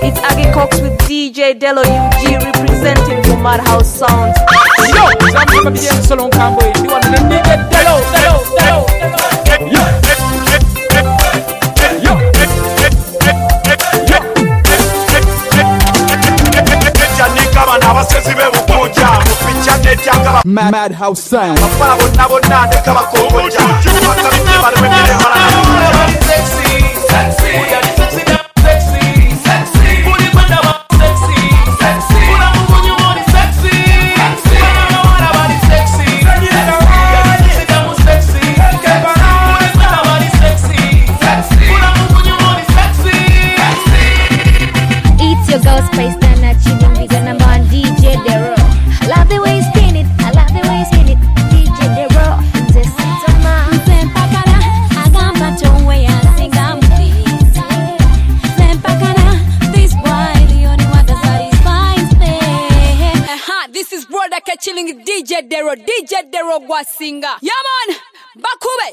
It's Aggie Cox with DJ Delo UG representing for Madhouse Sounds. Yo, I'm DJ Solon Cambo. You want to DJ Delo. Madhouse Sound. It's your girl Spice and achieving bigger number one DJ Dero. I love the way you spin it. I love the way you spin it. DJ Dero. This is a man. Sempakara. Agamba chongwe ya singambi. Sempakara. This boy the only one that satisfies me. This is brother chilling with DJ Dero. DJ Dero Gwasinga. Yeah man. Bakube.